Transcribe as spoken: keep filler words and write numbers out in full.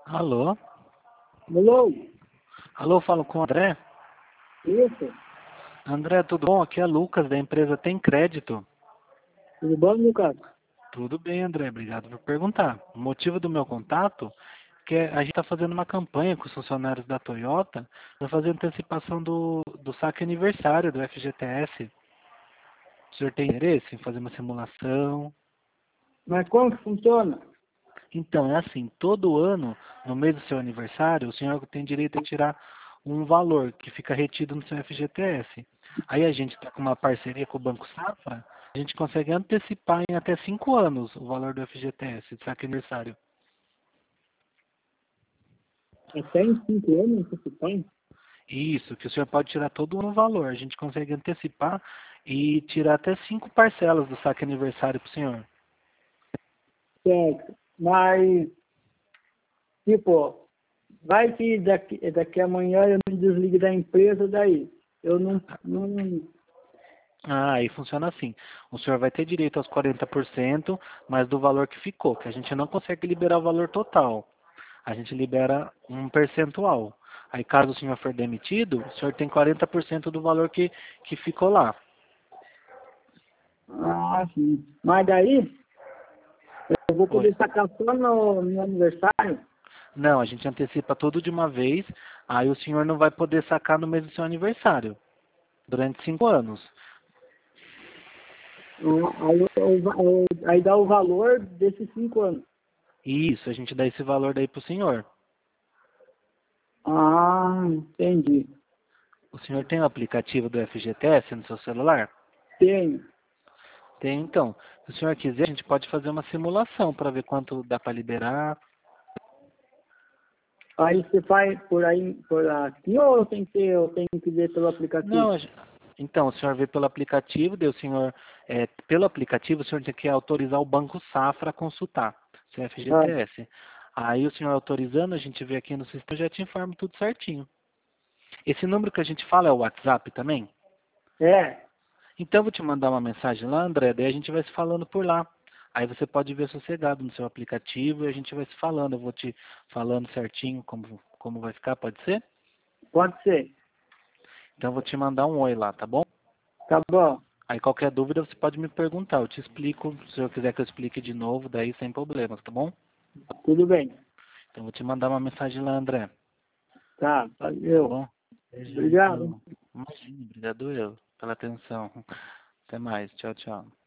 Alô? Alô? Alô, falo com o André? Isso? André, tudo bom? Aqui é Lucas, da empresa Tem Crédito. Tudo bom, Lucas? Tudo bem, André, obrigado por perguntar. O motivo do meu contato é que a gente está fazendo uma campanha com os funcionários da Toyota para fazer antecipação do, do saque aniversário do F G T S. O senhor tem interesse em fazer uma simulação? Mas como que funciona? Então, é assim, todo ano, no mês do seu aniversário, o senhor tem direito a tirar um valor que fica retido no seu F G T S. Aí a gente está com uma parceria com o Banco Safra, a gente consegue antecipar em até cinco anos o valor do F G T S, de saque aniversário. Até em cinco anos você tem? Isso, que o senhor pode tirar todo ano o valor. A gente consegue antecipar e tirar até cinco parcelas do saque aniversário para o senhor. Certo. Mas, tipo, vai que daqui, daqui amanhã eu me desligo da empresa, daí eu não, não... Ah, aí funciona assim. O senhor vai ter direito aos quarenta por cento, mas do valor que ficou, que a gente não consegue liberar o valor total. A gente libera um percentual. Aí, caso o senhor for demitido, o senhor tem quarenta por cento do valor que, que ficou lá. Ah, sim. Mas daí eu vou Oi. poder sacar só no meu aniversário? Não, a gente antecipa tudo de uma vez, aí o senhor não vai poder sacar no mês do seu aniversário, durante cinco anos. Ah, Aí, eu- eu- aí dá o valor desses cinco anos. Isso, a gente dá esse valor daí pro senhor. Ah, entendi. O senhor tem o aplicativo do F G T S no seu celular? Tenho. Tem, então. Se o senhor quiser, a gente pode fazer uma simulação para ver quanto dá para liberar. Aí você faz por aí, por aqui, ou eu tenho que, eu tenho que ver pelo Não, aplicativo? a gen- então, o senhor vê pelo aplicativo, daí o senhor, é, pelo aplicativo, o senhor tem que autorizar o Banco Safra a consultar, seu Ah, F G T S. Aí o senhor autorizando, a gente vê aqui no sistema, já te informa tudo certinho. Esse número que a gente fala é o WhatsApp também? é, Então, eu vou te mandar uma mensagem lá, André, daí a gente vai se falando por lá. Aí você pode ver sossegado no seu aplicativo e a gente vai se falando. Eu vou te falando certinho como, como vai ficar, pode ser? pode ser. Então, eu vou te mandar um oi lá, tá bom? Tá bom, Aí, qualquer dúvida, você pode me perguntar. Eu te explico, se eu quiser que eu explique de novo, daí sem problemas, tá bom? tudo bem. Então, eu vou te mandar uma mensagem lá, André. Tá, Tá valeu. bom? Beijão, Obrigado. então. Imagina, obrigado eu pela atenção. Até mais. Tchau, tchau.